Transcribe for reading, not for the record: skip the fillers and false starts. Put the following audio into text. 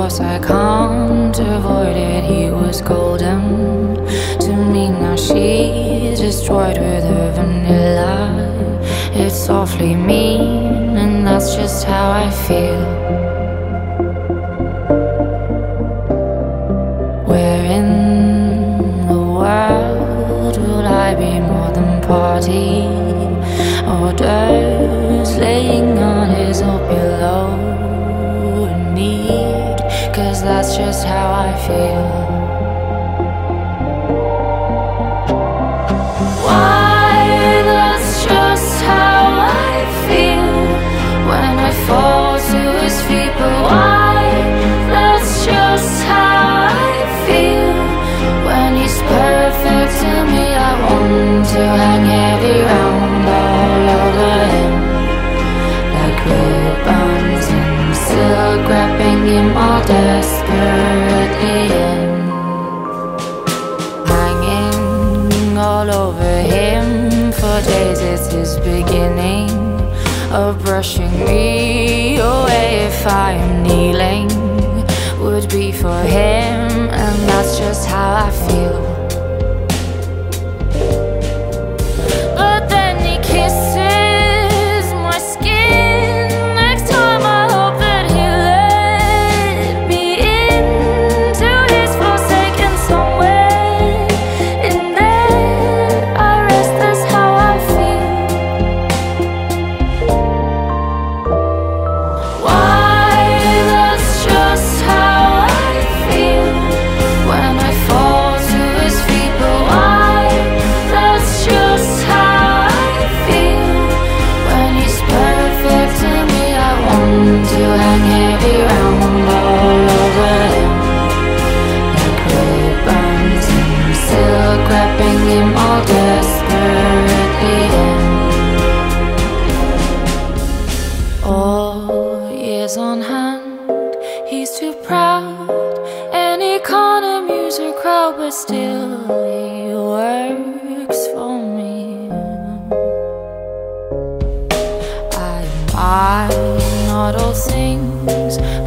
course I can't avoid it. He was golden to me, now she's destroyed with her vanilla. It's softly mean, and that's just how I feel. Where in the world will I be more than party? Orders laying on his old pillow in need, 'cause that's just how I feel. Why, that's just how I feel when I fall to his feet. But why, that's just how I feel when he's perfect to me. I want to hang heavy round all over him, like ribbons and silk, wrapping him all desperately in, hanging all over him for days. It's his beginning of brushing me away. If I am kneeling, would be for him, and that's just how I feel. But then he kisses my skin. Next time I hope that he'll let me into his forsaken somewhere. In there I rest, that's how I feel. Why, that's just how I feel when I fall to his feet. But why, that's just how I feel when he's perfect to me. I want to hang heavy round all over him, like ribbons and silk, wrapping him all desperately in. All years on hand, he's too proud, and he can't amuse a crowd, but still he works for me. I not all things